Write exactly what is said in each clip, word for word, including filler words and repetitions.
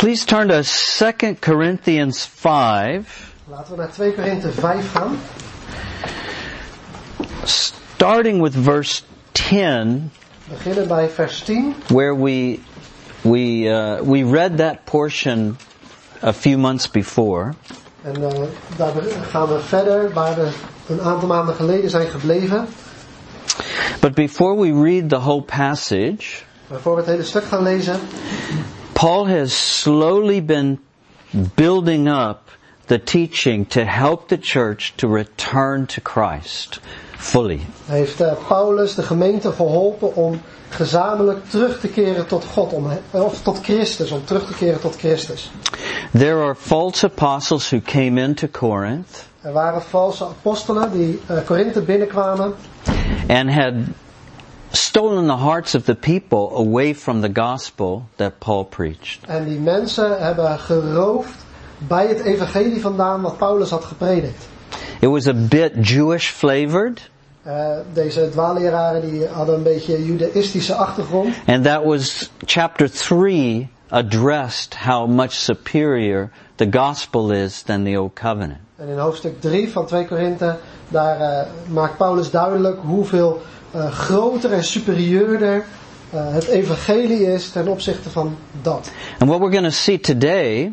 Please turn to Second Corinthians five. Laten we naar twee Korinthe vijf gaan. Starting with verse ten. We beginnen bij vers tien. Where we we uh, we read that portion a few months before. En uh, daar gaan we verder waar we een aantal maanden geleden zijn gebleven. But before we read the whole passage, maar voor we het hele stuk gaan lezen, Paul has slowly been building up the teaching to help the church to return to Christ fully. Heeft uh, Paulus de gemeente geholpen om gezamenlijk terug te keren tot God, om, of tot Christus, om terug te keren tot Christus. There are false apostles who came into Corinth. Er waren valse apostelen die uh, Korinthe binnenkwamen. And had stolen the hearts of the people away from the gospel that Paul preached. En die mensen hebben geroofd bij het evangelie vandaan wat Paulus had gepredikt. It was a bit Jewish flavored. Uh, deze dwaalleraren die hadden een beetje judaïstische achtergrond. And that was chapter three addressed how much superior the gospel is than the old covenant. En in hoofdstuk drie van twee Korinthe, daar uh, maakt Paulus duidelijk hoeveel uh, groter en superieurder uh, het evangelie is ten opzichte van dat. And what we're going to see today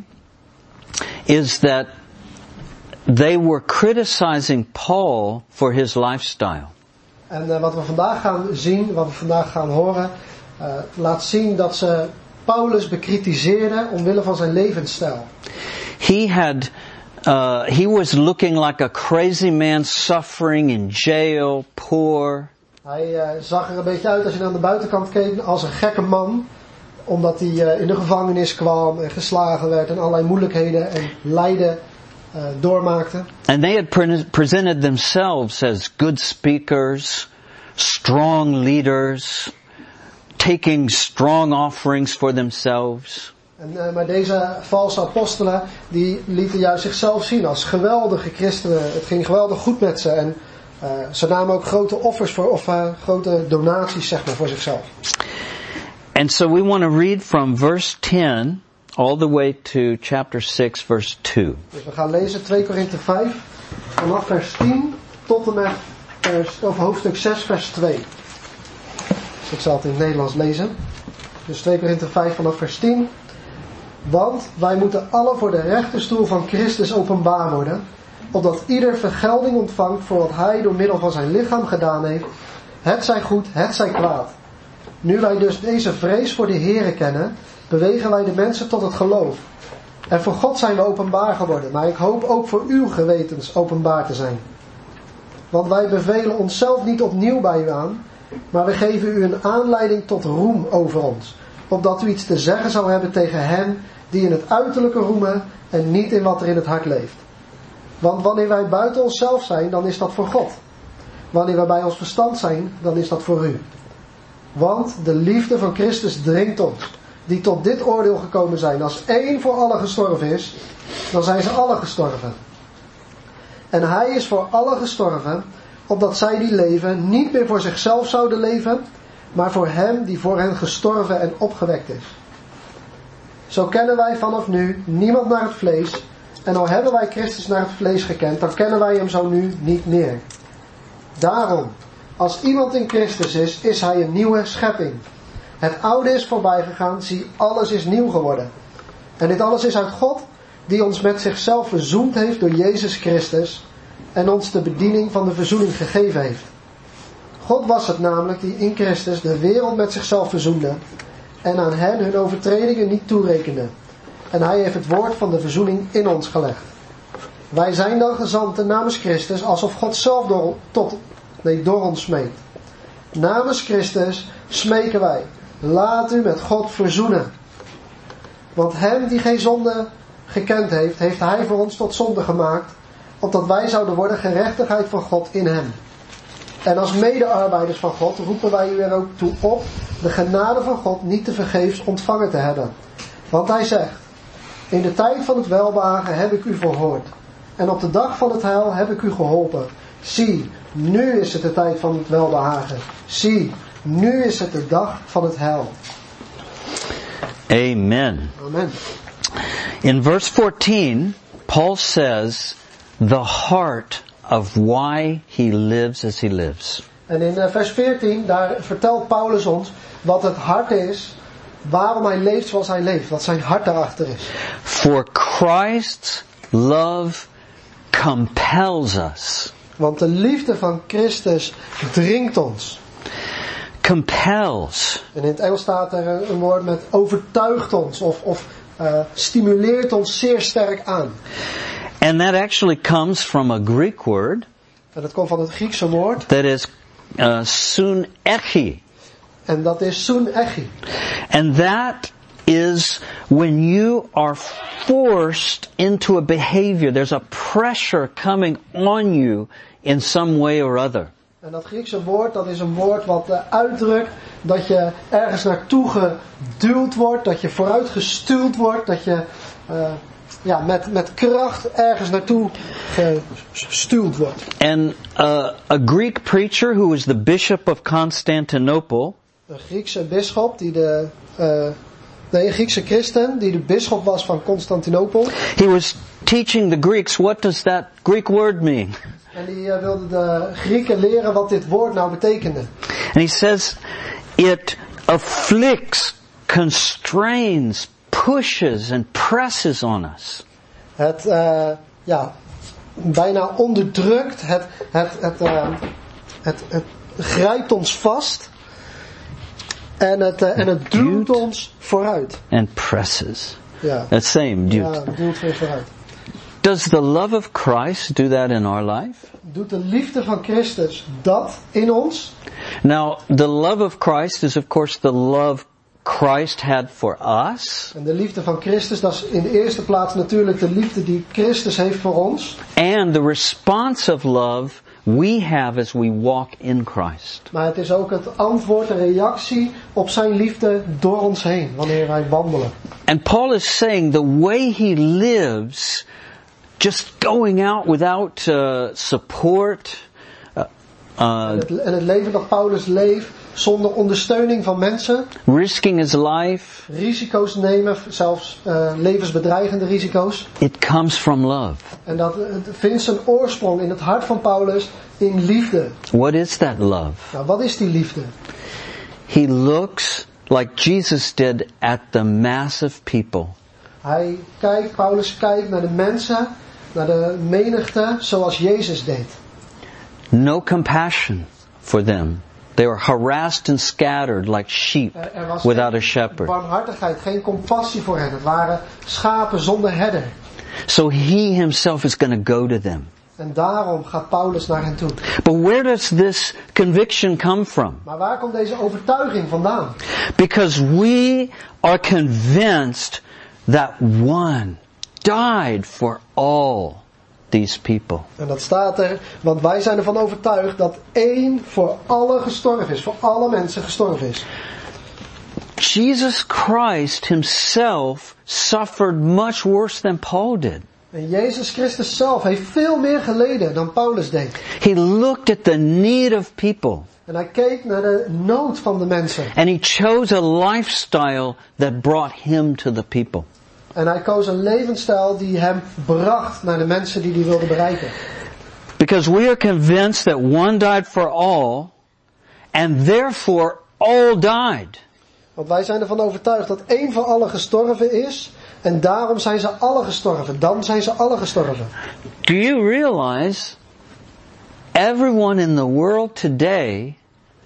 is that they were criticizing Paul for his lifestyle. En uh, wat we vandaag gaan zien, wat we vandaag gaan horen, uh, laat zien dat ze Paulus bekritiseerden omwille van zijn levensstijl. He had Uh, he was looking like a crazy man suffering in jail, poor. Hij uh, zag er een beetje uit als je naar de buitenkant keek als een gekke man. Omdat hij uh, in de gevangenis kwam en geslagen werd en allerlei moeilijkheden en lijden uh, doormaakte. And they had pre- presented themselves as good speakers, strong leaders, taking strong offerings for themselves. En, uh, maar deze valse apostelen, die lieten juist zichzelf zien als geweldige christenen. Het ging geweldig goed met ze. En uh, ze namen ook grote offers voor, of uh, grote donaties, zeg maar, voor zichzelf. And so we want to read from verse ten all the way to chapter six verse two. Dus we gaan lezen twee Korinthe vijf vanaf vers tien tot en met vers, of hoofdstuk zes vers twee. Dus ik zal het in het Nederlands lezen. Dus twee Korinthe vijf vanaf vers tien. Want wij moeten alle voor de rechterstoel van Christus openbaar worden, opdat ieder vergelding ontvangt voor wat hij door middel van zijn lichaam gedaan heeft, het zij goed, het zij kwaad. Nu wij dus deze vrees voor de Here kennen, bewegen wij de mensen tot het geloof. En voor God zijn we openbaar geworden, maar ik hoop ook voor uw gewetens openbaar te zijn. Want wij bevelen onszelf niet opnieuw bij u aan, maar we geven u een aanleiding tot roem over ons, opdat u iets te zeggen zou hebben tegen hen die in het uiterlijke roemen en niet in wat er in het hart leeft. Want wanneer wij buiten onszelf zijn, dan is dat voor God. Wanneer wij bij ons verstand zijn, dan is dat voor u. Want de liefde van Christus dringt ons, die tot dit oordeel gekomen zijn. Als één voor allen gestorven is, dan zijn ze allen gestorven. En hij is voor allen gestorven, opdat zij die leven niet meer voor zichzelf zouden leven, maar voor hem die voor hen gestorven en opgewekt is. Zo kennen wij vanaf nu niemand naar het vlees, en al hebben wij Christus naar het vlees gekend, dan kennen wij hem zo nu niet meer. Daarom, als iemand in Christus is, is hij een nieuwe schepping. Het oude is voorbij gegaan, zie, alles is nieuw geworden. En dit alles is uit God, die ons met zichzelf verzoend heeft door Jezus Christus, en ons de bediening van de verzoening gegeven heeft. God was het namelijk die in Christus de wereld met zichzelf verzoende en aan hen hun overtredingen niet toerekende. En hij heeft het woord van de verzoening in ons gelegd. Wij zijn dan gezanten namens Christus, alsof God zelf door, tot, nee, door ons smeekt. Namens Christus smeken wij, laat u met God verzoenen. Want hem die geen zonde gekend heeft, heeft hij voor ons tot zonde gemaakt, opdat wij zouden worden gerechtigheid van God in hem. En als medearbeiders van God roepen wij u er ook toe op de genade van God niet te vergeefs ontvangen te hebben. Want hij zegt, in de tijd van het welbehagen heb ik u verhoord. En op de dag van het heil heb ik u geholpen. Zie, nu is het de tijd van het welbehagen. Zie, nu is het de dag van het heil. Amen. Amen. In verse fourteen, Paul says, the heart of why he lives as he lives. En in uh, vers veertien, daar vertelt Paulus ons wat het hart is, waarom hij leeft zoals hij leeft, wat zijn hart daarachter is. For Christ's love compels us. Want de liefde van Christus dringt ons. Compels. En in het Engels staat er een, een woord met overtuigt ons of, of uh, stimuleert ons zeer sterk aan. And that actually comes from a Greek word. En dat komt van het Griekse woord. That is uh, sunechi. En dat is sunechi. And that is when you are forced into a behavior. There's a pressure coming on you in some way or other. En dat Griekse woord, dat is een woord wat uh, uitdrukt dat je ergens naartoe geduwd wordt, dat je vooruit gestuwd wordt, dat je uh, ja, met, met kracht ergens naartoe gestuwd wordt. And uh, a Greek preacher who was the bishop of Constantinople, een Griekse bisschop die de uh, nee, een Griekse christen die de bisschop was van Constantinopel. He was teaching the Greeks, what does that Greek word mean? En die uh, wilde de Grieken leren wat dit woord nou betekende. And he says, it afflicts, constrains, pushes and presses on us. Het, uh, ja, bijna onderdrukt, het, het, het, uh, het, het grijpt ons vast. En het, uh, en het duwt ons vooruit. And presses. Ja. That same, duwt. Ja, duwt ons vooruit. Does the love of Christ do that in our life? Doet de liefde van Christus dat in ons? Now, the love of Christ is of course the love Christ had for us. En de liefde van Christus, dat is in de eerste plaats natuurlijk de liefde die Christus heeft voor ons. And the response of love we have as we walk in Christ. Maar het is ook het antwoord, de reactie op zijn liefde door ons heen, wanneer wij wandelen. And Paul is saying the way he lives, just going out without uh, support. Uh, uh, en, het, en het leven dat Paulus leeft, zonder ondersteuning van mensen. Risking his life. Risico's nemen, zelfs uh, levensbedreigende risico's. It comes from love. En dat het vindt zijn oorsprong in het hart van Paulus in liefde. What is that love? Nou, wat is die liefde? He looks like Jesus did at the mass of people. Hij kijkt, Paulus kijkt naar de mensen, naar de menigte, zoals Jezus deed. No compassion for them. They were harassed and scattered like sheep without a shepherd. Barmhartigheid, geen compassie voor hen. Het waren schapen zonder herder. So he himself is going to go to them. En daarom gaat Paulus naar hen toe. But where does this conviction come from? Maar waar komt deze overtuiging vandaan? Because we are convinced that one died for all these people. En dat staat er, want wij zijn ervan overtuigd dat één voor alle gestorven is, voor alle mensen gestorven is. Jesus Christ himself suffered much worse than Paul did. En Jezus Christus zelf heeft veel meer geleden dan Paulus deed. He looked at the need of people. En hij keek naar de nood van de mensen. And he chose a lifestyle that brought him to the people. En hij koos een levensstijl die hem bracht naar de mensen die hij wilde bereiken. Because we are convinced that one died for all, and therefore all died. Want wij zijn ervan overtuigd dat één voor allen gestorven is, en daarom zijn ze alle gestorven. Dan zijn ze alle gestorven. Do you realize everyone in the world today,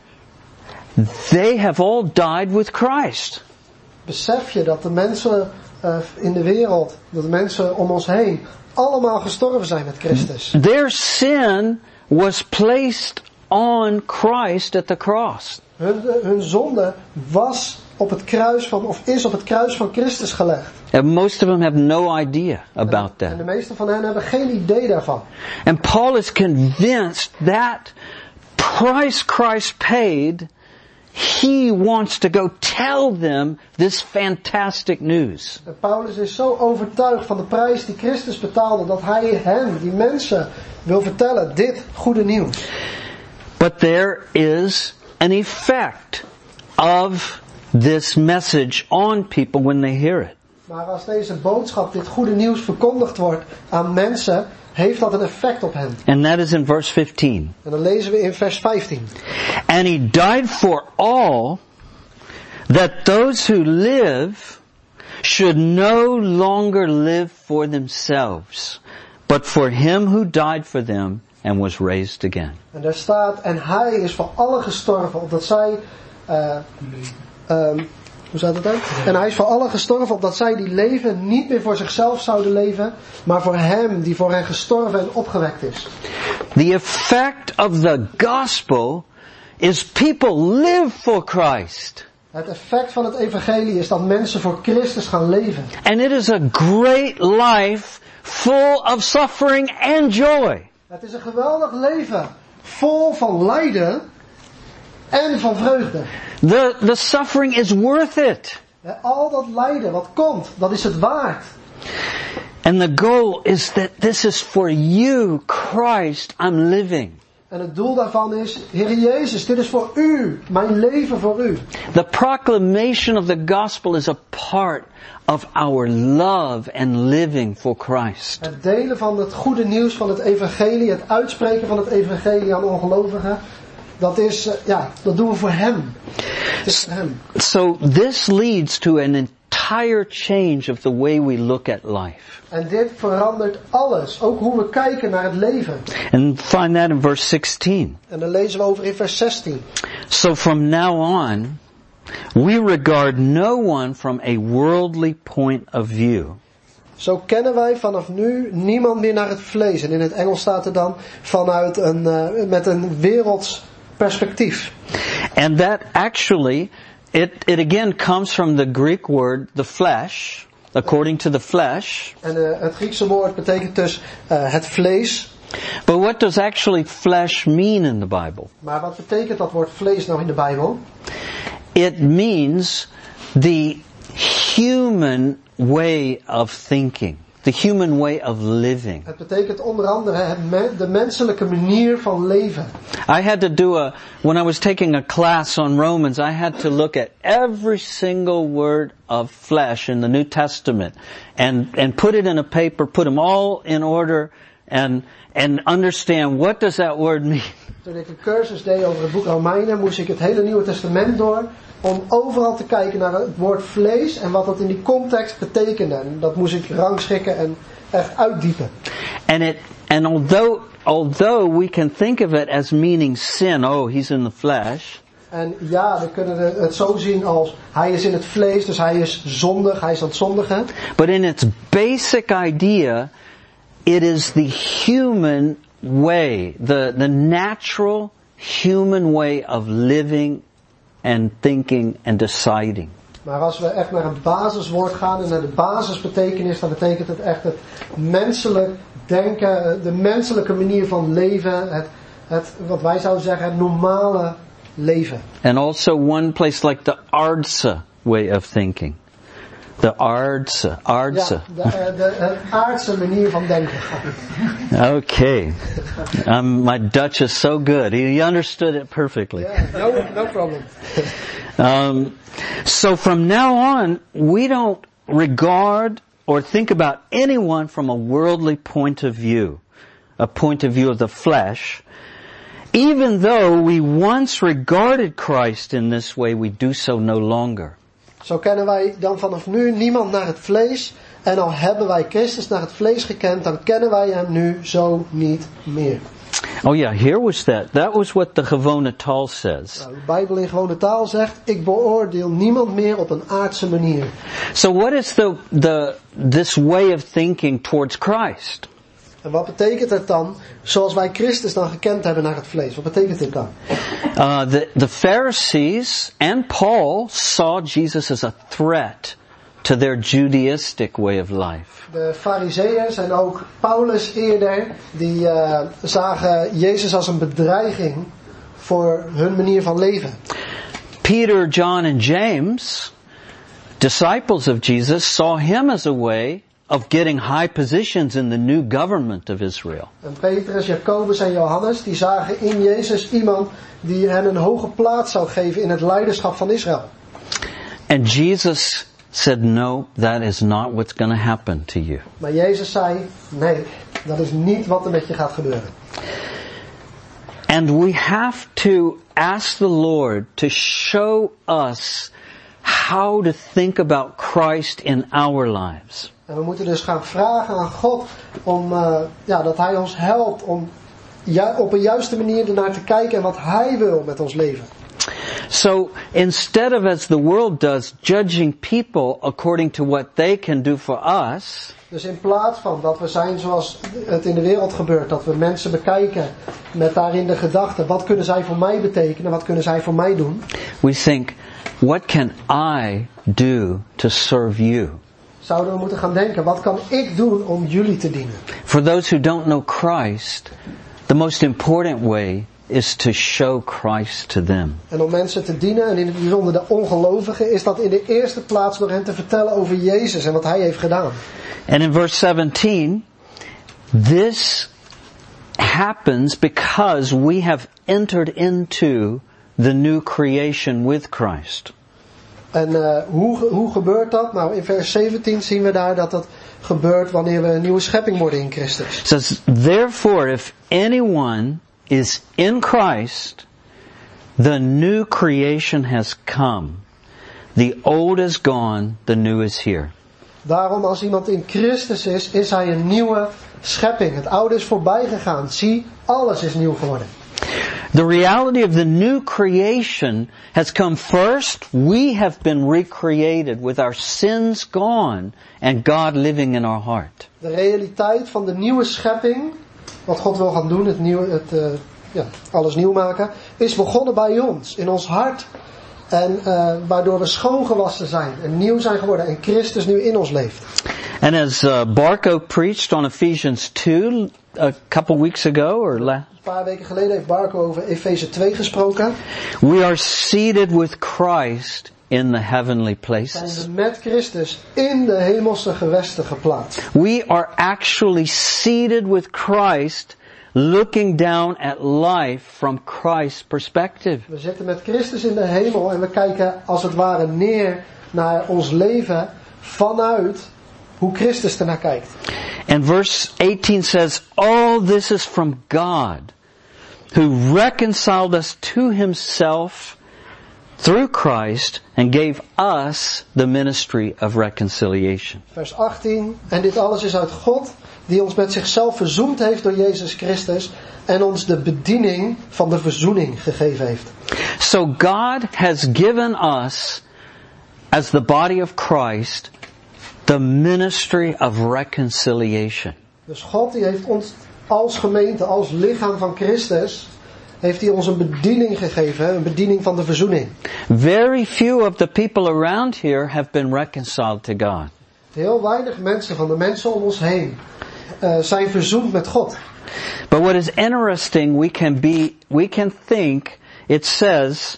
they have all died with Christ? Besef je dat de mensen uh, in de wereld, dat de mensen om ons heen, allemaal gestorven zijn met Christus? Their sin was placed on Christ at the cross. Hun, hun zonde was op het kruis van, of is op het kruis van Christus gelegd. And most of them have no idea about that. En de meeste van hen hebben geen idee daarvan. And Paul is convinced that price Christ paid, he wants to go tell them this fantastic news. En Paulus is zo overtuigd van de prijs die Christus betaalde, dat hij hen, die mensen, wil vertellen dit goede nieuws. But there is an effect of this message on people when they hear it. Maar als deze boodschap, dit goede nieuws verkondigd wordt aan mensen, heeft dat een effect op hen. And that is in verse fifteen. En dan lezen we in vers vijftien. And he died for all, that those who live should no longer live for themselves, but for him who died for them and was raised again. En daar staat, en hij is voor allen gestorven, opdat zij, uh, um, hoe staat het dan? En hij is voor allen gestorven, opdat zij die leven niet meer voor zichzelf zouden leven, maar voor hem die voor hen gestorven en opgewekt is. The effect of the gospel is people live for Christ. Het effect van het evangelie is dat mensen voor Christus gaan leven. And it is a great life full of suffering and joy. Het is een geweldig leven, vol van lijden en van vreugde. The, the suffering is worth it. Ja, al dat lijden wat komt, dat is het waard. And the goal is that this is for you, Christ, I'm living. En het doel daarvan is, Heer Jezus, dit is voor u, mijn leven voor u. The proclamation of the gospel is a part of our love and living for Christ. Het delen van het goede nieuws van het evangelie, het uitspreken van het evangelie aan ongelovigen, dat is, ja, dat doen we voor hem. Het is voor hem. So this leads to an entire change of the way we look at life. En dit verandert alles, ook hoe we kijken naar het leven. And find that in verse sixteen. En dan lezen we over in vers zestien. So from now on, we regard no one from a worldly point of view. Zo kennen wij vanaf nu niemand meer naar het vlees. En in het Engels staat er dan vanuit een, uh, met een werelds perspectief. And that actually, it, it again comes from the Greek word, the flesh, according to the flesh. En uh, het Griekse woord betekent dus uh, het vlees. But what does actually flesh mean in the Bible? Maar wat betekent dat woord vlees nou in de Bijbel? It means the human way of thinking. The human way of living. Het betekent onder andere het me- de menselijke manier van leven. I had to do a, when I was taking a class on Romans, I had to look at every single word of flesh in the New Testament and, and put it in a paper, put them all in order and, and understand what does that word mean. Toen ik een cursus deed over het boek Romeinen, moest ik het hele Nieuwe Testament door om overal te kijken naar het woord vlees en wat dat in die context betekende. En dat moest ik rangschikken en echt uitdiepen. And it, and although, although we can think of it as meaning sin, oh, he's in the flesh. En ja, we kunnen het zo zien als hij is in het vlees, dus hij is zondig, hij is aan het zondigen. But in its basic idea, it is the human way, the, the natural human way of living and thinking and deciding. Maar als we echt naar een basiswoord gaan en naar de basisbetekenis, dan betekent het echt het menselijk denken, de menselijke manier van leven, het, het wat wij zouden zeggen, het normale leven. And also one place like the Aardse way of thinking. The Aardse, Aardse. Ja, de, de, de aardse manier van denken. Okay. Um, my Dutch is so good. He understood it perfectly. Yeah, no, no problem. Um, so from now on, we don't regard or think about anyone from a worldly point of view, a point of view of the flesh. Even though we once regarded Christ in this way, we do so no longer. Zo kennen wij dan vanaf nu niemand naar het vlees. En al hebben wij Christus naar het vlees gekend, dan kennen wij hem nu zo niet meer. Oh yeah, here was that. That was what the gewone taal says. Nou, de Bijbel in gewone taal zegt, ik beoordeel niemand meer op een aardse manier. So what is the, the, this way of thinking towards Christ? En wat betekent het dan, zoals wij Christus dan gekend hebben naar het vlees? Wat betekent dit dan? Uh, the, the Pharisees and Paul saw Jesus as a threat to their Judaistic way of life. De Farizeeërs en ook Paulus eerder, die uh, zagen Jezus als een bedreiging voor hun manier van leven. Peter, John and James, disciples of Jesus, saw him as a way of getting high positions in the new government of Israel. En Petrus, Jacobus en Johannes, die zagen in Jezus iemand die hen een hoge plaats zou geven in het leiderschap van Israël. And Jesus said, no, that is not what's going to happen to you. Maar Jezus zei, nee, dat is niet wat er met je gaat gebeuren. And we have to ask the Lord to show us how to think about Christ in our lives. En we moeten dus gaan vragen aan God om, uh, ja, dat Hij ons helpt om ju- op een juiste manier ernaar te kijken en wat Hij wil met ons leven. So instead of, as the world does, judging people according to what they can do for us, Dus in plaats van dat we zijn zoals het in de wereld gebeurt, dat we mensen bekijken met daarin de gedachte, wat kunnen zij voor mij betekenen, wat kunnen zij voor mij doen? we think, what can I do to serve you? Zouden we moeten gaan denken, wat kan ik doen om jullie te dienen? For those who don't know Christ, the most important way is to show Christ to them. En om mensen te dienen, en in het bijzonder de ongelovigen, is dat in de eerste plaats door hen te vertellen over Jezus en wat Hij heeft gedaan. And in verse seventeen, this happens because we have entered into the new creation with Christ. En uh, hoe, hoe gebeurt dat? Nou, in vers zeventien zien we daar dat dat gebeurt wanneer we een nieuwe schepping worden in Christus. It says, therefore, if anyone is in Christ, the new creation has come. The old is gone, the new is here. Daarom, als iemand in Christus is, is hij een nieuwe schepping. Het oude is voorbij gegaan. Zie, alles is nieuw geworden. The reality of the new creation has come first. We have been recreated with our sins gone and God living in our heart. De realiteit van de nieuwe schepping, wat God wil gaan doen, het nieuwe, het, uh, ja, alles nieuw maken, is begonnen bij ons, in ons hart. En uh, waardoor we schoongewassen zijn en nieuw zijn geworden en Christus nu in ons leeft. And as uh, Barco preached on Ephesians two a couple weeks ago, or la- Een paar weken geleden heeft Barco over Efeze twee gesproken. we are seated with Christ in the heavenly Zijn places. we met Christus in de hemelse gewesten geplaatst. We are actually seated with Christ, looking down at life from Christ's perspective. We zitten met Christus in de hemel en we kijken als het ware neer naar ons leven vanuit hoe Christus ernaar kijkt. And verse eighteen says, all this is from God, who reconciled us to himself through Christ and gave us the ministry of reconciliation. Vers achttien. En dit alles is uit God, die ons met zichzelf verzoend heeft door Jezus Christus en ons de bediening van de verzoening gegeven heeft. So God has given us, as the body of Christ, the ministry of reconciliation. Dus God die heeft ons als gemeente, als lichaam van Christus, heeft hij ons een bediening gegeven, een bediening van de verzoening. Very few of the people around here have been reconciled to God. Heel weinig mensen van de mensen om ons heen uh, zijn verzoend met God. But what is interesting, we can be, we can think, it says,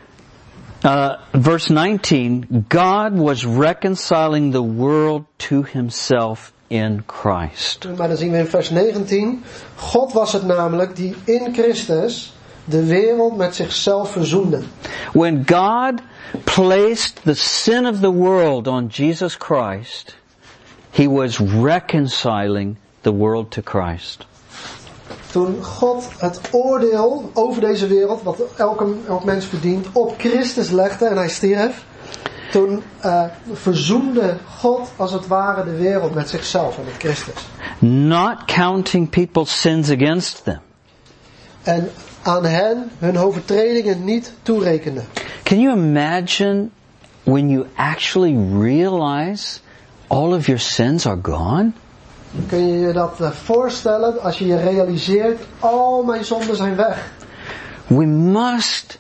uh, verse nineteen, God was reconciling the world to himself in Christ. Maar dan zien we in vers negentien, God was het namelijk die in Christus de wereld met zichzelf verzoende. When God placed the sin of the world on Jesus Christ, he was reconciling the world to Christ. Toen God het oordeel over deze wereld, wat elke, elk mens verdient, op Christus legde en hij stierf, toen uh, verzoende God als het ware de wereld met zichzelf en met Christus. Not counting people's sins against them. En aan hen hun overtredingen niet toerekende. Can you imagine when you actually realize all of your sins are gone? Kun je je dat voorstellen als je je realiseert, al mijn zonden zijn weg. We must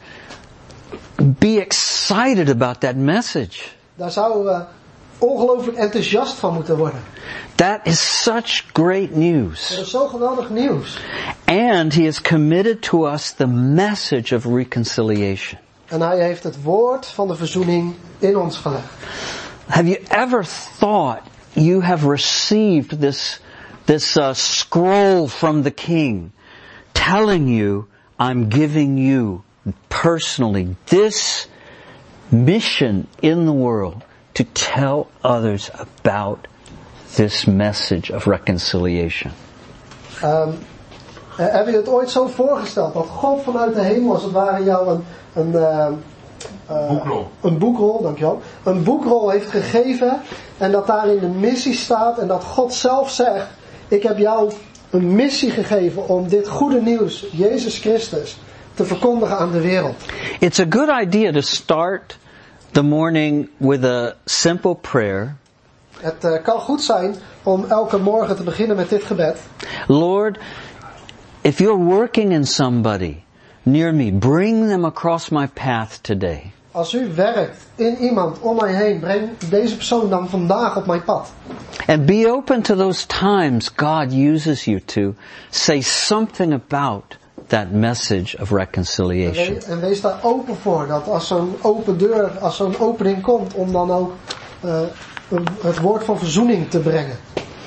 be excited about that message. Daar zouden we ongelooflijk enthousiast van moeten worden. That is such great news. Dat is zo geweldig nieuws. And he has committed to us the message of reconciliation. En hij heeft het woord van de verzoening in ons gelegd. Have you ever thought you have received this, this uh, scroll from the king telling you, I'm giving you personally this mission in the world to tell others about this message of reconciliation? Um, heb je het ooit zo voorgesteld dat God vanuit de hemel als het ware jou een, een, uh, uh, boekrol. een boekrol, dankjewel, een boekrol heeft gegeven en dat daarin de missie staat en dat God zelf zegt, ik heb jou een missie gegeven om dit goede nieuws, Jezus Christus, te verkondigen aan de wereld. It's a good idea to start the morning with a simple prayer. Het uh, kan goed zijn om elke morgen te beginnen met dit gebed. Lord, if you're working in somebody near me, bring them across my path today. Als u werkt in iemand om mij heen, breng deze persoon dan vandaag op mijn pad. And be open to those times God uses you to say something about that message of reconciliation. En wees, en wees daar open voor, dat als zo'n open deur, als zo'n opening komt, om dan ook uh, het woord van verzoening te brengen.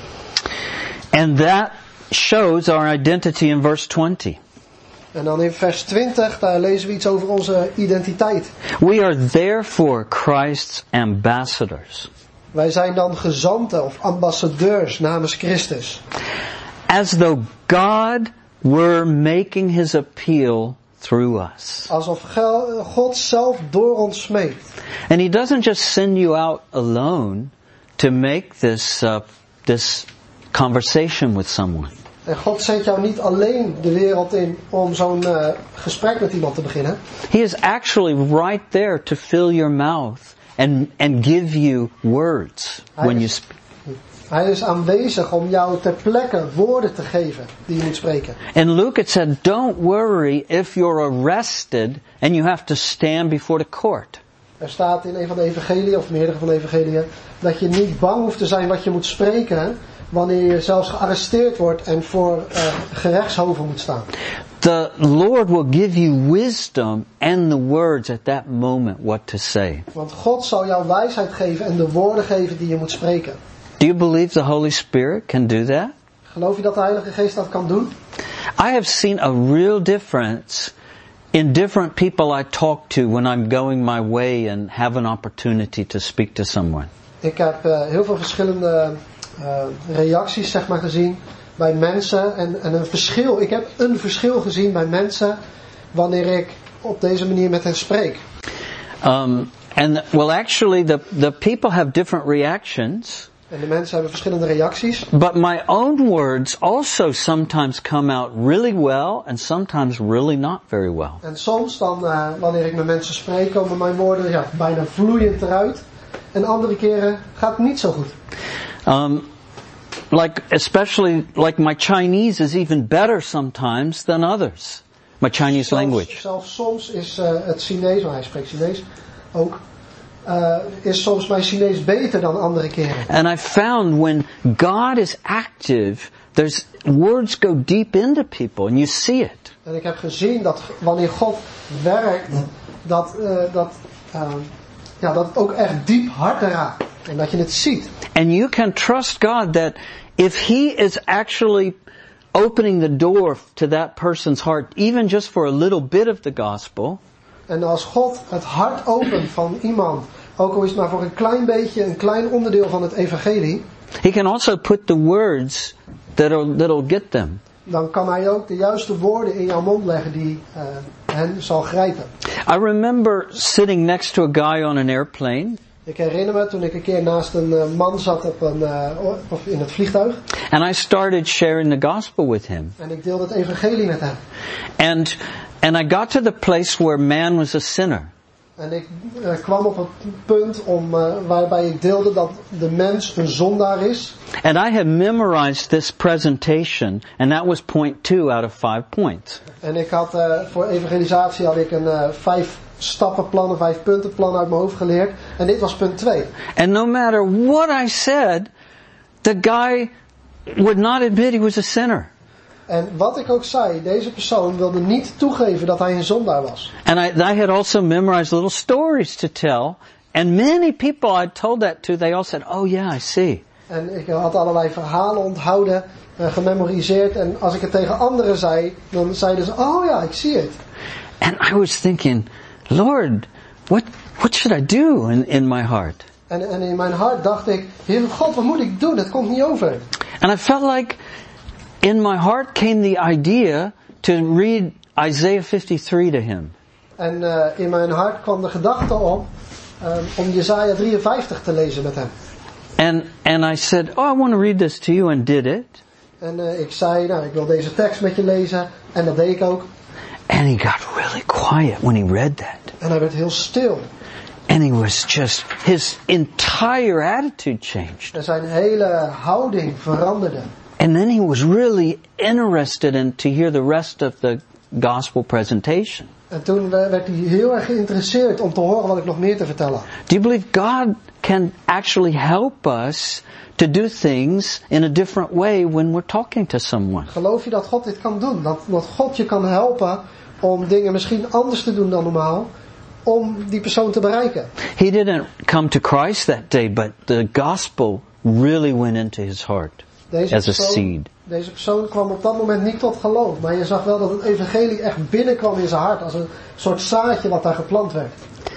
And that shows our identity in verse twenty. En dan in vers twintig, daar lezen we iets over onze identiteit. We are therefore Christ's ambassadors. Wij zijn dan gezanten of ambassadeurs namens Christus. As though God were making his appeal through us. Alsof God zelf door ons smeekt. And he doesn't just send you out alone to make this uh, this conversation with someone. En God zendt jou niet alleen de wereld in om zo'n uh, gesprek met iemand te beginnen. He is actually right there to fill your mouth and and give you words when you speak. Hij is aanwezig om jou ter plekke woorden te geven die je moet spreken. In Luke it said, don't worry if you're arrested and you have to stand before the court. Er staat in een van de evangeliën, of meerdere van de evangeliën, dat je niet bang hoeft te zijn wat je moet spreken, wanneer je zelfs gearresteerd wordt en voor uh, gerechtshoven moet staan. The Lord will give you wisdom and the words at that moment what to say. Want God zal jou wijsheid geven en de woorden geven die je moet spreken. Do you believe the Holy Spirit can do that? Geloof je dat de Heilige Geest dat kan doen? I have seen a real difference in different people I talk to when I'm going my way and have an opportunity to speak to someone. Ik heb uh, heel veel verschillende uh, reacties zeg maar gezien bij mensen en, en een verschil. Ik heb een verschil gezien bij mensen wanneer ik op deze manier met hen spreek. Um, and well, actually, the the people have different reactions. En de mensen hebben verschillende reacties. But my own words also sometimes come out really well and sometimes really not very well. En soms dan, uh, wanneer ik met mensen spreek, komen mijn woorden ja, bijna vloeiend eruit. En andere keren gaat het niet zo goed. Um, like, especially, like my Chinese is even better sometimes than others. My Chinese zelfs, language. Zelfs soms is uh, het Chinees, want hij spreekt Chinees ook, uh, is soms mijn Chinees beter dan andere keren. And I found when God is active, there's words go deep into people and you see it. En ik heb gezien dat wanneer God werkt, dat, uh, dat, uh, ja, dat het ook echt diep hard raakt. En dat je het ziet. And you can trust God that if He is actually opening the door to that person's heart, even just for a little bit of the gospel. En als God het hart opent van iemand, ook al is het maar voor een klein beetje, een klein onderdeel van het evangelie. He can also put the words that'll, that'll get them. Dan kan hij ook de juiste woorden in jouw mond leggen die uh, hen zal grijpen. I remember sitting next to a guy on an airplane. Ik herinner me toen ik een keer naast een uh, man zat op een, uh, of in het vliegtuig. And I started sharing the gospel with him. En ik deelde het evangelie met hem. And, and I got to the place where man was a sinner. En ik uh, kwam op het punt om, uh, waarbij ik deelde dat de mens een zondaar is. And I had memorized this presentation, and that was point two out of five points. En ik had uh, voor evangelisatie had ik een uh, vijf stappenplan, een vijf puntenplan uit mijn hoofd geleerd. En dit was punt twee. And no matter what I said, the guy would not admit he was a sinner. En wat ik ook zei, deze persoon wilde niet toegeven dat hij een zondaar was. And I, I had also memorized little stories to tell. And many people I told that to, they all said, oh yeah, I see. En ik had allerlei verhalen onthouden, uh, gememoriseerd. En als ik het tegen anderen zei, dan zeiden ze, oh ja, ik zie het. And I was thinking, Lord, what, what should I do in, in my heart? En, en in mijn hart dacht ik, Heer God, wat moet ik doen? Het komt niet over. And I felt like in my heart came the idea to read Isaiah fifty-three to him. En uh, in mijn hart kwam de gedachte op um, om Jesaja drieënvijftig te lezen met hem. And and I said, oh, I want to read this to you, and did it. En uh, ik zei, nou, ik wil deze tekst met je lezen. En dat deed ik ook. And he got really quiet when he read that. En hij werd heel stil. And he was just, his entire attitude changed. En zijn hele houding veranderde. And then he was really interested in to hear the rest of the gospel presentation. En toen werd hij heel erg geïnteresseerd om te horen wat ik nog meer te vertellen. Do you believe God can actually help us to do things in a different way when we're talking to someone? Geloof je dat God dit kan doen? Dat, dat God je kan helpen om dingen misschien anders te doen dan normaal, om die persoon te bereiken? He didn't come to Christ that day, but the gospel really went into his heart Deze as a persoon, seed. deze persoon kwam op dat moment niet tot geloof, maar je zag wel dat het evangelie echt binnenkwam in zijn hart, als een soort zaadje wat daar geplant werd.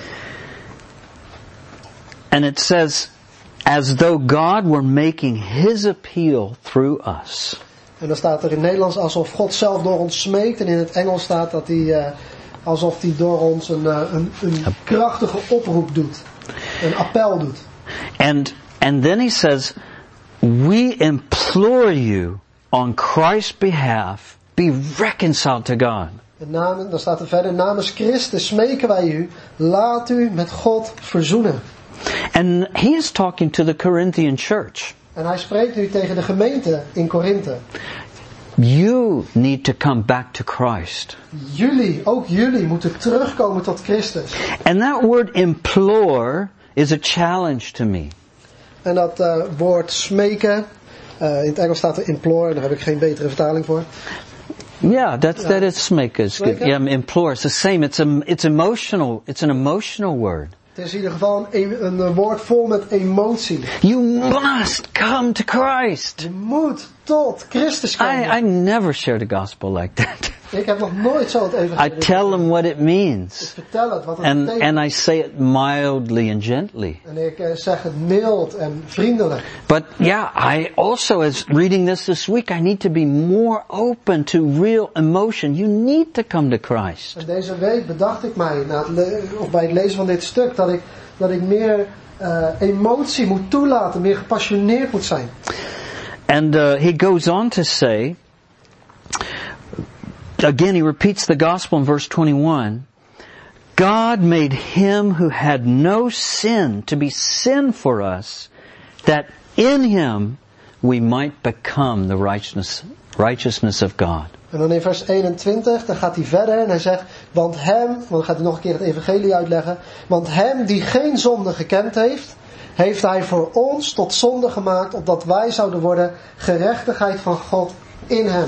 And it says, as though God were making his appeal through us. En dan staat er in Nederlands alsof God zelf door ons smeekt, en in het Engels staat dat hij uh, alsof hij door ons een, uh, een, een krachtige oproep doet, een appel doet. And and then he says, we implore you on Christ's behalf, be reconciled to God. En namen, dan staat er verder, namens Christus smeken wij u, laat u met God verzoenen. And he is talking to the Corinthian church. En hij spreekt nu tegen de gemeente in Korinthe. You need to come back to Christ. Jullie, ook jullie, moeten terugkomen tot Christus. And that word implore is a challenge to me. En dat uh, woord smeken, uh, in het Engels staat er implore, daar heb ik geen betere vertaling voor. Yeah, that's, Ja. that is smeke. It's good. Smeke? Yeah, implore. It's the same. It's a, it's emotional. It's an emotional word. Het is in ieder geval een, een, een woord vol met emotie. You must come to Christ. Je moet tot Christus komen. I, I never share the gospel like that. Ik heb nog nooit zo het evangelie. I tell them what it Ik means. vertel het, wat het And, betekent. and I say it mildly and gently. En ik uh, zeg het mild en vriendelijk. But yeah, I also, as reading this this week, I need to be more open to real emotion. You need to come to Christ. En deze week bedacht ik mij, na het le- of bij het lezen van dit stuk, dat ik, dat ik meer uh, emotie moet toelaten, meer gepassioneerd moet zijn. And uh, he goes on to say, again he repeats the gospel in verse twenty-one, God made him who had no sin to be sin for us, that in him we might become the righteousness, righteousness of God. En dan in vers eenentwintig, dan gaat hij verder en hij zegt, want hem, want dan gaat hij nog een keer het evangelie uitleggen, want hem die geen zonde gekend heeft, heeft hij voor ons tot zonde gemaakt, opdat wij zouden worden gerechtigheid van God in hem.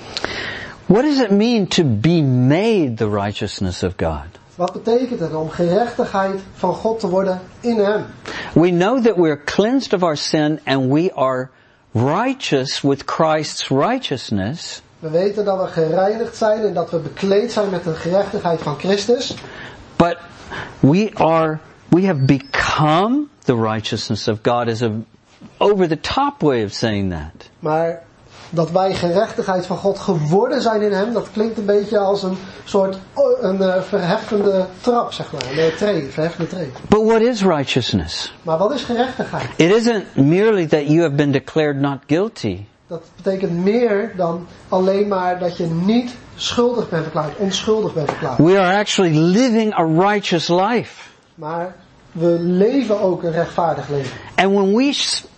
What does it mean to be made the righteousness of God? Wat betekent het om gerechtigheid van God te worden in hem? We know that we are cleansed of our sin and we are righteous with Christ's righteousness. We weten dat we gereinigd zijn en dat we bekleed zijn met de gerechtigheid van Christus. But we are, we have become the righteousness of God is a over the top way of saying that. Maar dat wij gerechtigheid van God geworden zijn in hem, dat klinkt een beetje als een soort een uh, verheffende trap, zeg maar. Een tree, verheffende tree. But what is righteousness? Maar wat is gerechtigheid? It isn't merely that you have been declared not guilty. Dat betekent meer dan alleen maar dat je niet schuldig bent verklaard, onschuldig bent verklaard. We are actually living a righteous life. Maar we leven ook een rechtvaardig leven. And when we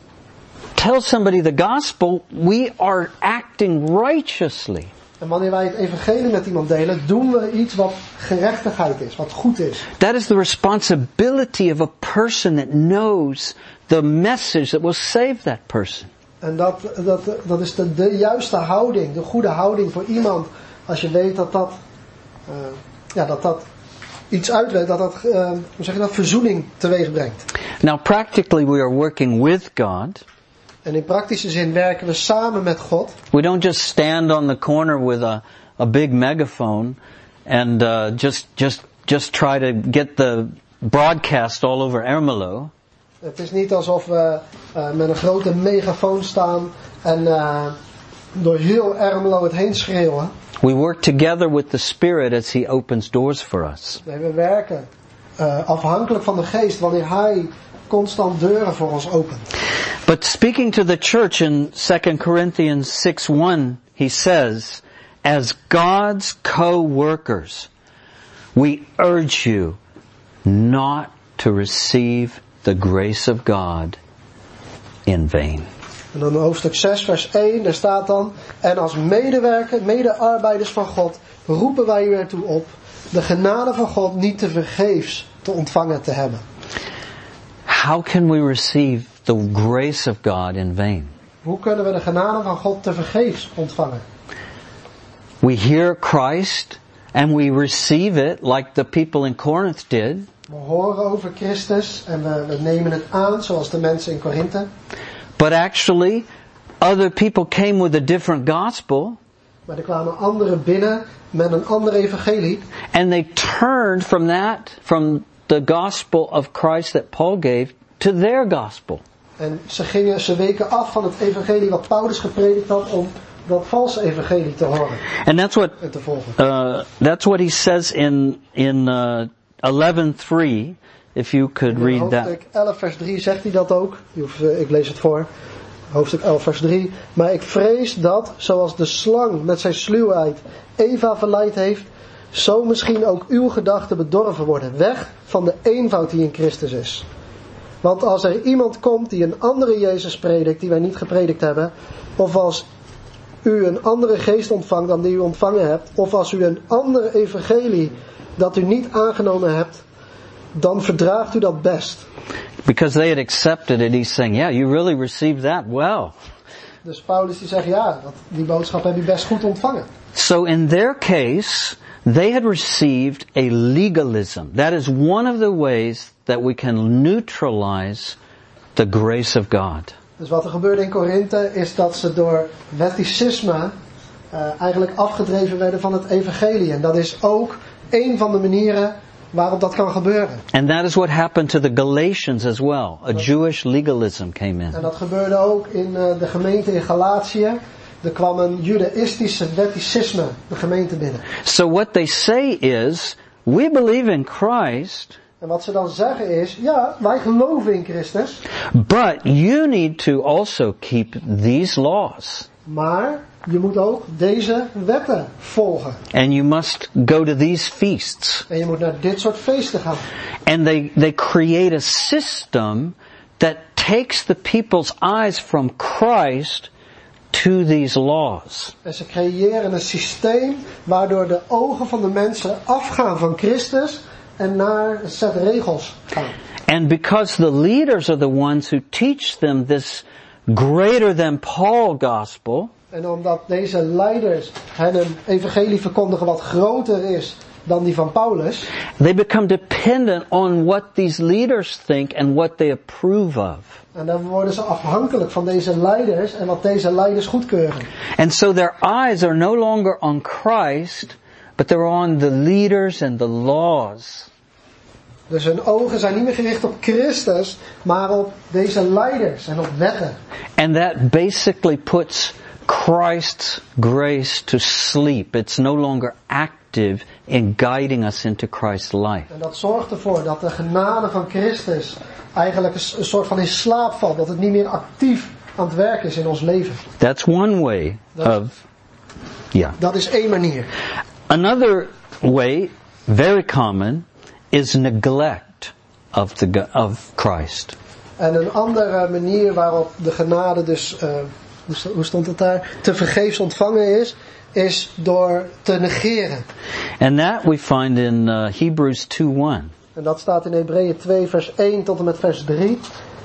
tell somebody the gospel, we are acting righteously. En wanneer wij het evangelie met iemand delen, doen we iets wat gerechtigheid is, wat goed is. That is the responsibility of a person that knows the message that will save that person. En dat, dat, dat is de, de juiste houding, de goede houding voor iemand, als je weet dat dat, uh, ja, dat, dat iets uitwerkt, dat dat, uh, hoe zeg je dat, verzoening teweeg brengt. Now practically we are working with God. En in praktische zin werken we samen met God. We don't just stand on the corner with a, a big megaphone and uh, just just just try to get the broadcast all over Ermelo. Het is niet alsof we uh, met een grote megafoon staan en uh, door heel Ermelo het heen schreeuwen. We work together with the Spirit as He opens doors for us. Nee, we werken uh, afhankelijk van de Geest wanneer Hij constant deuren voor ons opent. But speaking to the church in Second Corinthians six one, he says, as God's co-workers, we urge you not to receive the grace of God in vain. En dan hoofdstuk zes vers één, daar staat dan, en als medewerker, medearbeiders van God, roepen wij u ertoe op, de genade van God niet te vergeefs te ontvangen te hebben. How can we receive the grace of God in vain? Hoe kunnen we de genade van God te vergeefs ontvangen? We hear Christ and we receive it like the people in Corinth did. We horen over Christus en we, we nemen het aan zoals de mensen in Korinthe. But actually, other people came with a different gospel. Maar er kwamen anderen binnen met een ander evangelie. And they turned from that, from the gospel of Christ that Paul gave, to their gospel. En ze gingen, ze weken af van het evangelie wat Paulus gepredikt had om dat valse evangelie te horen. And that's what en te volgen. Uh, that's what he says in in uh, eleven three. If you could in read that. Hoofdstuk elf vers drie zegt hij dat ook. Ik lees het voor. Hoofdstuk elf vers drie. Maar ik vrees dat, zoals de slang met zijn sluwheid Eva verleid heeft, zo misschien ook uw gedachten bedorven worden. Weg van de eenvoud die in Christus is. Want als er iemand komt die een andere Jezus predikt, die wij niet gepredikt hebben, of als u een andere geest ontvangt dan die u ontvangen hebt, of als u een andere evangelie dat u niet aangenomen hebt, dan verdraagt u dat best. Because they had accepted it, he's saying, yeah, you really received that well. Dus Paulus die zegt, ja, dat, die boodschap heb je best goed ontvangen. So in their case, they had received a legalism. That is one of the ways that we can neutralize the grace of God. Dus wat er gebeurde in Korinthe is dat ze door wetticisme uh, eigenlijk afgedreven werden van het evangelie. En dat is ook een van de manieren waarop dat kan gebeuren. And that is what happened to the Galatians as well. A Jewish legalism came in. En dat gebeurde ook in uh, de gemeente in Galatië. Er kwam een judaïstische wetticisme de gemeente binnen. So what they say is, we believe in Christ. En wat ze dan zeggen is, ja, wij geloven in Christus. But you need to also keep these laws. Maar je moet ook deze wetten volgen. And you must go to these feasts. En je moet naar dit soort feesten gaan. And they, they create a system that takes the people's eyes from Christ to these laws. En ze creëren een systeem waardoor de ogen van de mensen afgaan van Christus en naar een set regels gaan. And because the leaders are the ones who teach them this greater than Paul gospel. En omdat deze leiders hen een evangelie verkondigen wat groter is dan die van Paulus. They become dependent on what these leaders think and what they approve of. En dan worden ze afhankelijk van deze leiders en wat deze leiders goedkeuren. And so their eyes are no longer on Christ, but they're on the leaders and the laws. Dus hun ogen zijn niet meer gericht op Christus, maar op deze leiders en op wetten. And that basically puts Christ's grace to sleep. It's no longer active in guiding us into Christ's life. En dat zorgt ervoor dat de genade van Christus eigenlijk een soort van in slaap valt. Dat het niet meer actief aan het werk is in ons leven. That's one way dat, of, yeah. Dat is één manier. Another way, very common, is neglect of the of Christ. En een andere manier waarop de genade dus, uh, hoe stond het daar, te vergeefs ontvangen is, is door te negeren. And that we find in uh, Hebrews two one. En dat staat in Hebreeën twee vers één tot en met vers drie.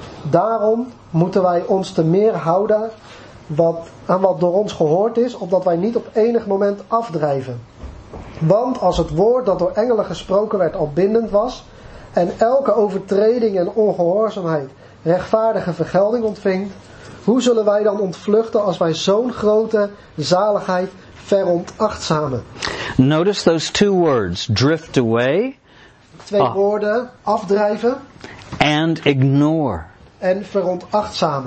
Daarom moeten wij ons te meer houden wat, aan wat door ons gehoord is, opdat wij niet op enig moment afdrijven. Want als het woord dat door engelen gesproken werd al bindend was, en elke overtreding en ongehoorzaamheid rechtvaardige vergelding ontving, hoe zullen wij dan ontvluchten als wij zo'n grote zaligheid veronachtzamen? Notice those two words, drift away. Twee Ah. woorden, afdrijven. and ignore. En veronachtzamen.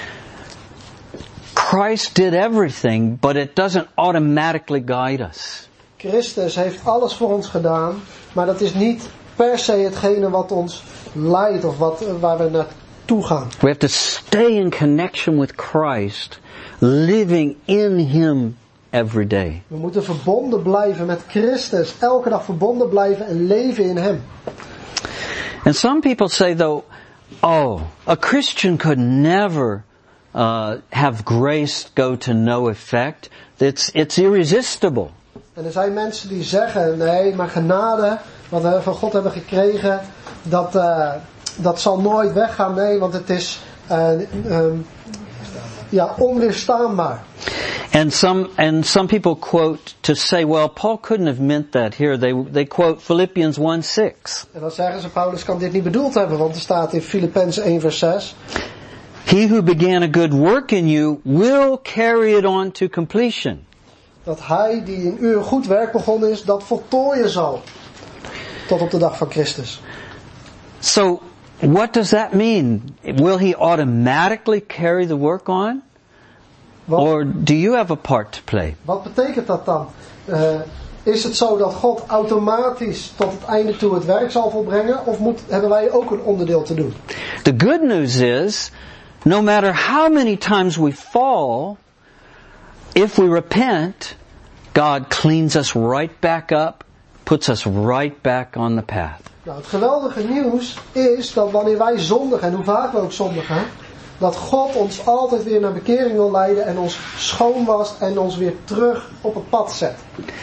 Christ did everything, but it doesn't automatically guide us. Christus heeft alles voor ons gedaan, maar dat is niet per se hetgene wat ons leidt of wat, waar we naartoe gaan. We have to stay in connection with Christ, living in Him every day. We moeten verbonden blijven met Christus, elke dag verbonden blijven en leven in Hem. And some people say though, oh, a Christian could never uh, have grace go to no effect. It's, it's irresistible. En er zijn mensen die zeggen, nee, maar genade, wat we van God hebben gekregen, dat, uh, dat zal nooit weggaan. Nee, want het is uh, um, ja, onweerstaanbaar. And some, and some people quote to say, well, Paul couldn't have meant that here. They, they quote Philippians one six. En dan zeggen ze, Paulus kan dit niet bedoeld hebben, want er staat in Filippenzen één vers zes. He who began a good work in you will carry it on to completion. Dat hij die in u een goed werk begonnen is, dat voltooien zal. Tot op de dag van Christus. So, what does that mean? Will he automatically carry the work on? Wat, Or do you have a part to play? wat betekent dat dan? Uh, is het zo dat God automatisch tot het einde toe het werk zal volbrengen? Of moet, hebben wij ook een onderdeel te doen? The good news is, no matter how many times we fall, if we repent, God cleans us right back up, puts us right back on the path. Nou, het geweldige nieuws is dat wanneer wij zondigen, en hoe vaak we ook zondigen, dat God ons altijd weer naar bekering wil leiden en ons schoonwast en ons weer terug op het pad zet.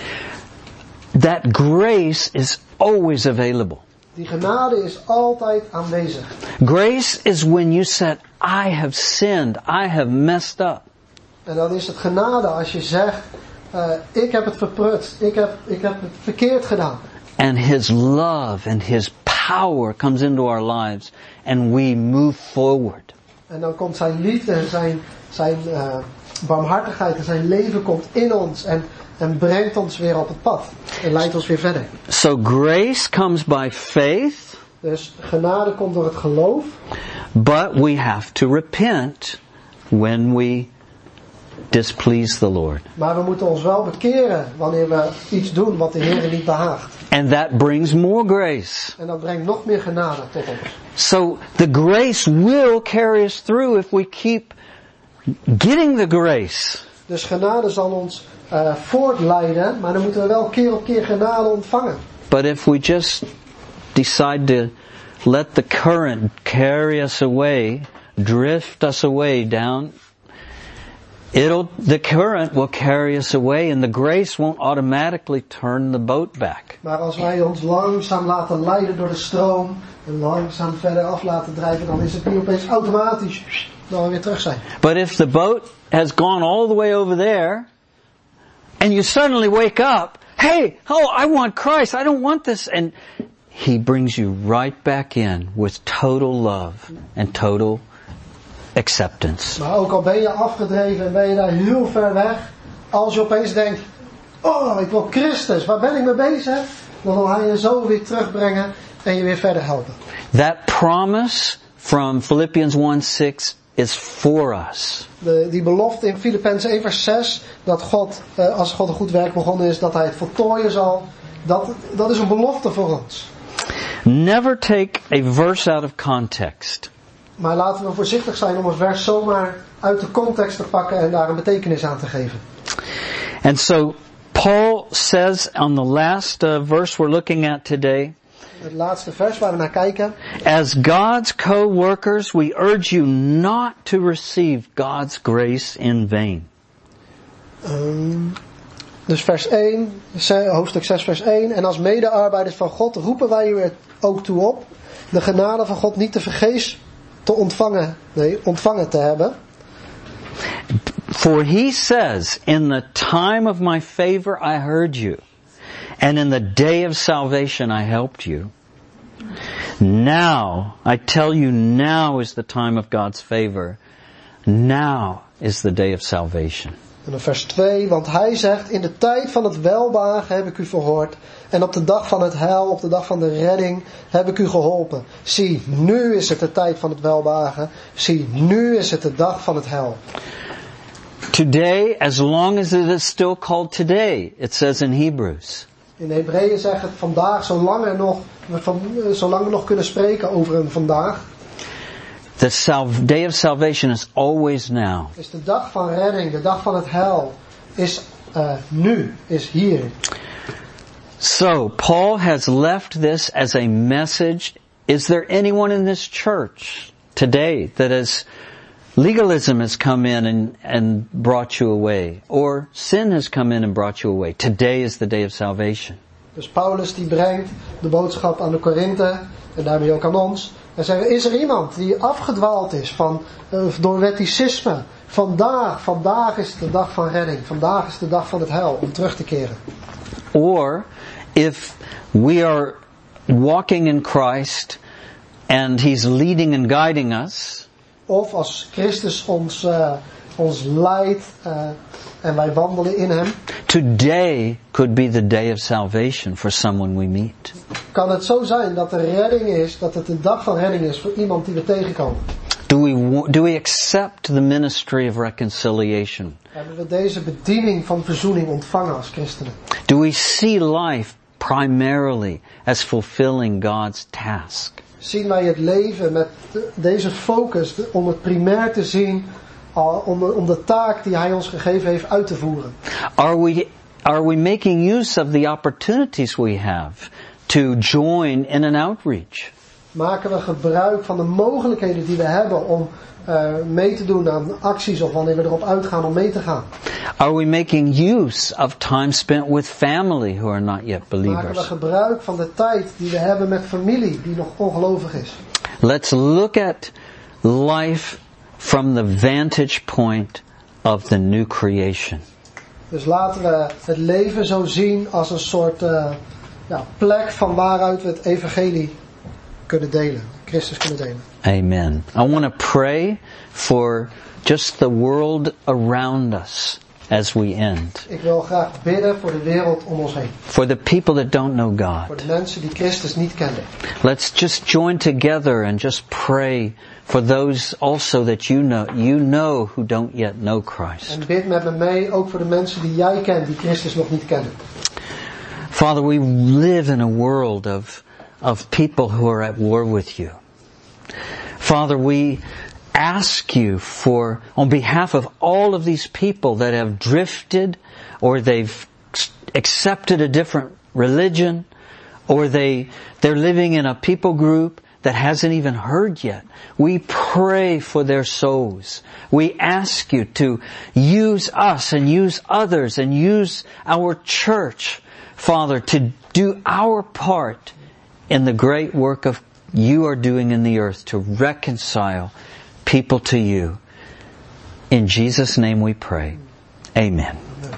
That grace is always available. Die genade is altijd aanwezig. Grace is when you said, I have sinned, I have messed up. En dan is het genade als je zegt, uh, ik heb het verprutst, ik heb, ik heb het verkeerd gedaan. And His love and His power comes into our lives and we move forward. En dan komt zijn liefde en zijn, zijn uh, barmhartigheid en zijn leven komt in ons en, en brengt ons weer op het pad. En leidt ons weer verder. So grace comes by faith. Dus genade komt door het geloof. But we have to repent when we displease the Lord. Maar we moeten ons wel bekeren wanneer we iets doen wat de Heer niet behaagt. And that brings more grace. En dat brengt nog meer genade tot ons. So the grace will carry us through if we keep getting the grace. Dus genade zal ons uh, voortleiden, maar dan moeten we wel keer op keer genade ontvangen. But if we just decide to let the current carry us away, drift us away down, it'll, the current will carry us away and the grace won't automatically turn the boat back. Maar als wij ons langzaam laten leiden door de stroom en langzaam verder af laten drijven, dan is het niet opeens automatisch dat we weer terug zijn. But if the boat has gone all the way over there and you suddenly wake up, hey, oh, I want Christ, I don't want this, and He brings you right back in with total love and total acceptance. Maar ook al ben je afgedreven en ben je daar heel ver weg, als je opeens denkt, oh, ik wil Christus, waar ben ik mee bezig? Dan wil Hij je zo weer terugbrengen en je weer verder helpen. That promise from Philippians one six is for us. De, die belofte in Filippenzen één vers zes, dat God, eh, als God een goed werk begonnen is, dat Hij het voltooien zal, dat, dat is een belofte voor ons. Never take a verse out of context. Maar laten we voorzichtig zijn om een vers zomaar uit de context te pakken en daar een betekenis aan te geven. And so Paul says on the last uh, verse we're looking at today, Het laatste vers waar we naar kijken. as God's co-workers, we urge you not to receive God's grace in vain. Um, dus vers één, hoofdstuk zes vers één. En als medearbeiders van God roepen wij u er ook toe op de genade van God niet te vergeefs te ontvangen, nee, ontvangen te hebben. For he says, in the time of my favor I heard you, and in the day of salvation I helped you. Now, I tell you, now is the time of God's favor. Now is the day of salvation. En dan vers twee, want hij zegt, in de tijd van het welbehagen heb ik u verhoord. En op de dag van het heil, op de dag van de redding, heb ik u geholpen. Zie, nu is het de tijd van het welbehagen. Zie, nu is het de dag van het heil. Today, as long as it is still called today, it says in Hebrews. In Hebreeën zegt het vandaag, zolang, er nog, van, zolang we nog kunnen spreken over een vandaag. The sal- day of salvation is always now. Is de dag van redding, de dag van het heil, is uh, nu, is hier. So, Paul has left this as a message. Is there anyone in this church today that has, legalism has come in and, and brought you away, or sin has come in and brought you away? Today is the day of salvation. Dus Paulus die brengt de boodschap aan de Korinthe, en daarmee ook aan ons. En zegt, is er iemand die afgedwaald is van, uh, door wetticisme? Vandaag, vandaag is de dag van redding. Vandaag is de dag van het heil, om terug te keren. Or, if we are walking in Christ and He's leading and guiding us. Of als Christus ons, uh, ons leidt uh, en wij wandelen in Hem. Today could be the day of salvation for someone we meet. Kan het zo zijn dat er redding is, dat het een dag van redding is voor iemand die we tegenkomen? Do we, do we accept the ministry of reconciliation? Hebben we deze bediening van verzoening ontvangen als christenen? Do we see life primarily as fulfilling God's task? Zien wij het leven met de, deze focus de, om het primair te zien, uh, om, om de taak die Hij ons gegeven heeft uit te voeren? Are we, are we making use of the opportunities we have to join in an outreach? Maken we gebruik van de mogelijkheden die we hebben om uh, mee te doen aan acties of wanneer we erop uitgaan om mee te gaan? Are we making use of time spent with family who are not yet Maken we believers? gebruik van de tijd die we hebben met familie die nog ongelovig is? Let's look at life from the vantage point of the new creation. Dus laten we het leven zo zien als een soort uh, ja, plek van waaruit we het evangelie kunnen delen. Christus kunnen delen. Amen. I want to pray for just the world around us as we end. Ik wil graag bidden voor de wereld om ons heen. For the people that don't know Voor God. de mensen die Christus niet kennen. Let's just join together and just pray for those also that you know, you know who don't yet know Christ. En bid met me mee, ook voor de mensen die jij kent, die Christus nog niet kennen. Father, we live in a world of, of people who are at war with you. Father, we ask you for, on behalf of all of these people that have drifted, or they've accepted a different religion, or they, they're living in a people group that hasn't even heard yet. We pray for their souls. We ask you to use us and use others and use our church, Father, to do our part in the great work of you are doing in the earth to reconcile people to you. In Jesus' name we pray. Amen.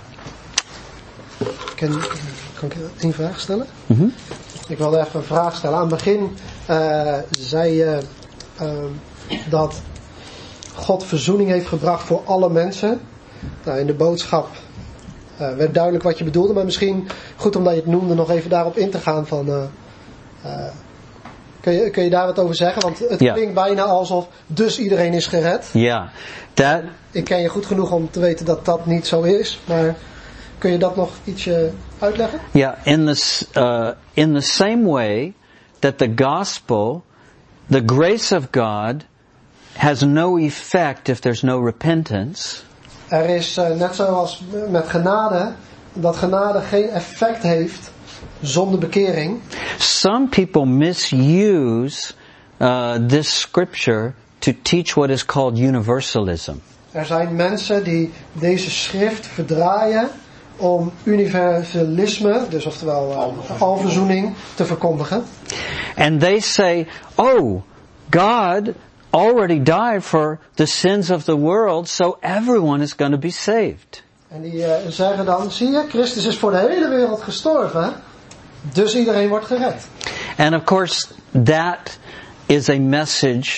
Kan, kan ik één vraag stellen? Mm-hmm. Ik wilde even een vraag stellen. Aan het begin uh, zei je uh, dat God verzoening heeft gebracht voor alle mensen. Nou, in de boodschap uh, werd duidelijk wat je bedoelde, maar misschien goed omdat je het noemde nog even daarop in te gaan van... Uh, uh, kun, je, kun je daar wat over zeggen? Want het Ja. klinkt bijna alsof dus iedereen is gered. Yeah, that Ik ken je goed genoeg om te weten dat dat niet zo is, maar kun je dat nog ietsje uitleggen? yeah. In the uh, in the same way that the gospel, the grace of God, has no effect if there's no repentance. Er is uh, net zoals met genade, dat genade geen effect heeft zonder bekering. Some people misuse uh, this scripture to teach what is called universalism. Er zijn mensen die deze schrift verdraaien om universalisme, dus oftewel uh, alverzoening, te verkondigen. And they say, oh, God already died for the sins of the world, so everyone is going to be saved. En die uh, zeggen dan, zie je, Christus is voor de hele wereld gestorven, dus iedereen wordt gered. And of course, that is a message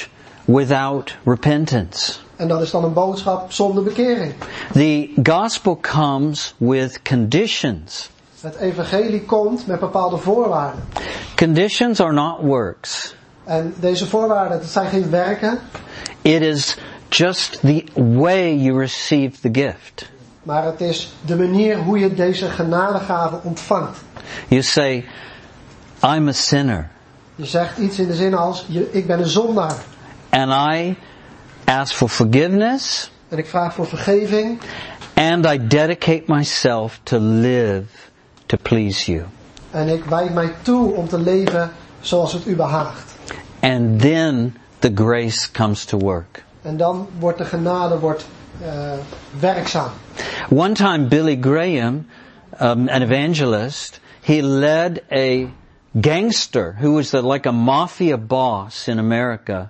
without repentance. En dat is dan een boodschap zonder bekering. The gospel comes with conditions. Het evangelie komt met bepaalde voorwaarden. Conditions are not works. En deze voorwaarden, dat zijn geen werken. It is just the way you receive the gift. Maar het is de manier hoe je deze genadegave ontvangt. You say, I'm a sinner. Je zegt iets in de zin als, je, ik ben een zondaar. And I ask for forgiveness. En ik vraag voor vergeving. And I dedicate myself to live to please you. En ik wijd mij toe om te leven zoals het u behaagt. And then the grace comes to work. En dan wordt de genade wordt, uh, werkzaam. One time Billy Graham, um, an evangelist, he led a gangster who was the, like a mafia boss in America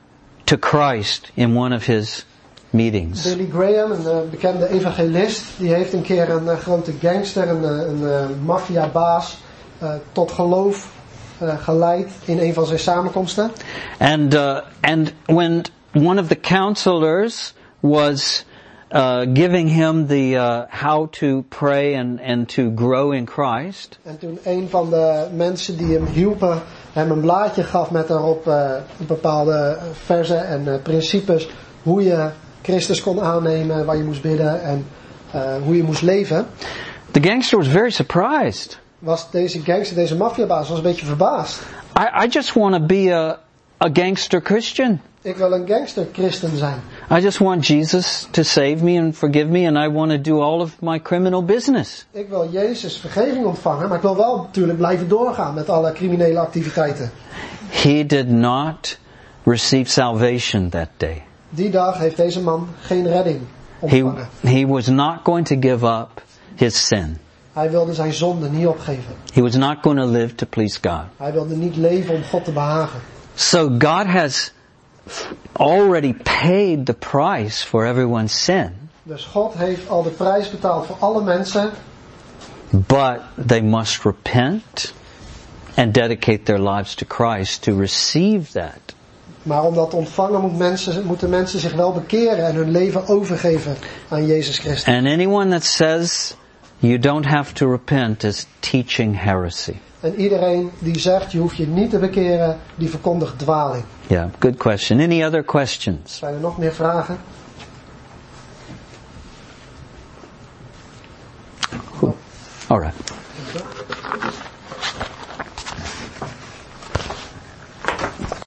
to Christ in one of his meetings. Billy Graham, een uh, bekende evangelist, die heeft een keer een uh, grote gangster, een, een uh, maffiabaas, uh, tot geloof uh, geleid in een van zijn samenkomsten. And uh, and when one of the counselors was uh, giving him the uh, how to pray and and to grow in Christ. En toen een van de mensen die hem hielpen hem een blaadje gaf met daarop uh, bepaalde verzen en uh, principes hoe je Christus kon aannemen, waar je moest bidden en uh, hoe je moest leven. The gangster was very surprised. Was deze gangster, deze maffiabaas, was een beetje verbaasd. I, I just want to be a a gangster Christian. Ik wil een gangster christen zijn. I just want Jesus to save me and forgive me, and I want to do all of my criminal business. Ik wil Jezus vergeving ontvangen, maar ik wil wel natuurlijk blijven doorgaan met alle criminele activiteiten. He did not receive salvation that day. Die dag heeft deze man geen redding He, ontvangen. he was not going to give up his sin. Hij wilde zijn zonde niet opgeven. He was not going to live to please God. Hij wilde niet leven om God te behagen. So God has already paid the price for everyone's sin. Dus God heeft al de prijs betaald voor alle mensen. But they must repent and dedicate their lives to Christ to receive that. Maar om dat te ontvangen moet mensen, moeten mensen zich wel bekeren en hun leven overgeven aan Jezus Christus. And anyone that says you don't have to repent is teaching heresy. En iedereen die zegt je hoeft je niet te bekeren, die verkondigt dwaling. Yeah, good question. Any other questions? Zijn er nog meer vragen? All right.